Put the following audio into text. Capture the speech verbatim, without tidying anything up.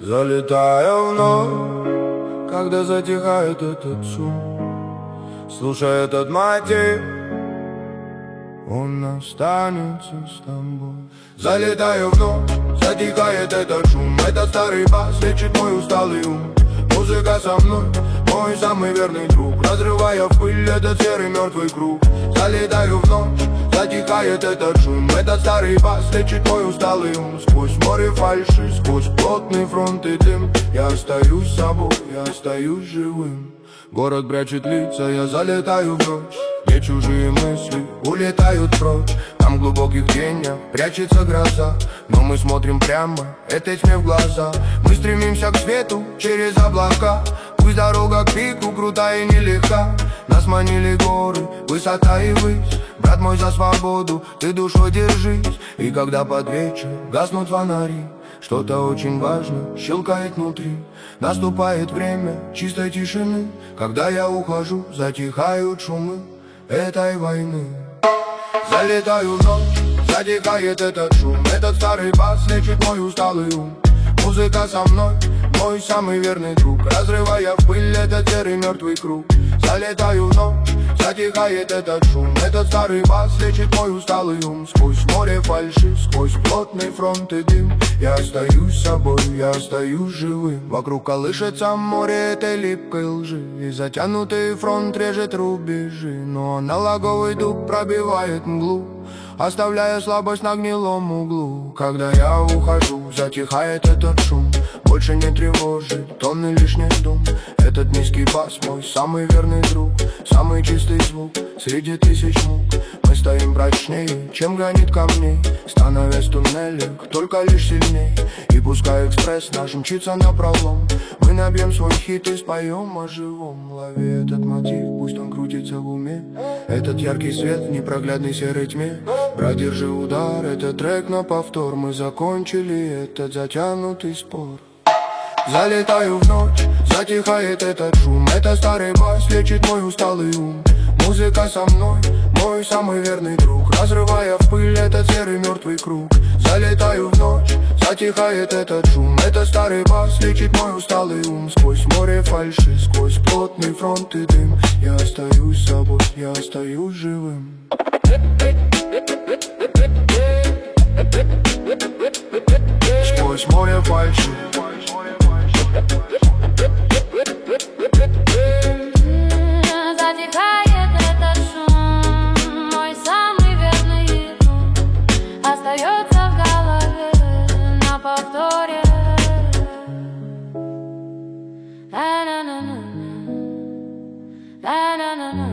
Залетаю вновь, когда затихает этот шум, слушай этот мотив, он останется с тобой. Залетаю вновь, затихает этот шум, этот старый бас лечит мой усталый ум. Музыка со мной, мой самый верный друг, разрывая в пыль этот серый мертвый круг. Залетаю в ночь, затихает этот шум, этот старый бас лечит мой усталый ум. Сквозь море фальши, сквозь плотный фронт и дым, я остаюсь собой, я остаюсь живым. Город прячет лица, я залетаю в ночь, где чужие мысли улетают прочь. Там в глубоких тенях прячется гроза, но мы смотрим прямо этой тьме в глаза. Мы стремимся к свету через облака, пусть дорога к пику крутая и нелегка. Нас манили горы, высота и высь, брат мой, за свободу ты душой держись. И когда под вечер гаснут фонари, что-то очень важно щелкает внутри. Наступает время чистой тишины, когда я ухожу, затихают шумы этой войны. Залетаю в ночь, затихает этот шум, этот старый бас лечит мой усталый ум. Музыка со мной, мой самый верный друг, разрывая в пыль этот серый мертвый круг. Залетаю в ночь, затихает этот шум, этот старый бас лечит мой усталый ум. Сквозь море фальши, сквозь плотный фронт и дым, я остаюсь собой, я остаюсь живым. Вокруг колышется море этой липкой лжи, и затянутый фронт режет рубежи. Но налоговый дуб пробивает мглу, оставляя слабость на гнилом углу. Когда я ухожу, затихает этот шум, больше не тревожит тонны лишних дум. Этот низкий бас мой самый верный друг, самый чистый звук среди тысяч мук. Мы стоим прочнее, чем гранит камней, становясь в туннелях только лишь сильней. И пускай экспресс наш мчится напролом, мы набьем свой хит и споем о живом. Лови этот мотив, пусть он крутится в уме, этот яркий свет в непроглядной серой тьме. Брат, держи удар, это трек на повтор, мы закончили этот затянутый спор. Залетаю в ночь, затихает этот шум, это старый бас лечит мой усталый ум. Музыка со мной, мой самый верный друг, разрывая в пыль этот серый мертвый круг. Залетаю в ночь, затихает этот шум, это старый бас лечит мой усталый ум. Сквозь море фальши, сквозь плотный фронт и дым, я остаюсь собой, я остаюсь живым. Сквозь море фальши, затихает этот шум, мой самый верный друг, остается в голове на повторе. На-на-на-на-на, на-на-на-на.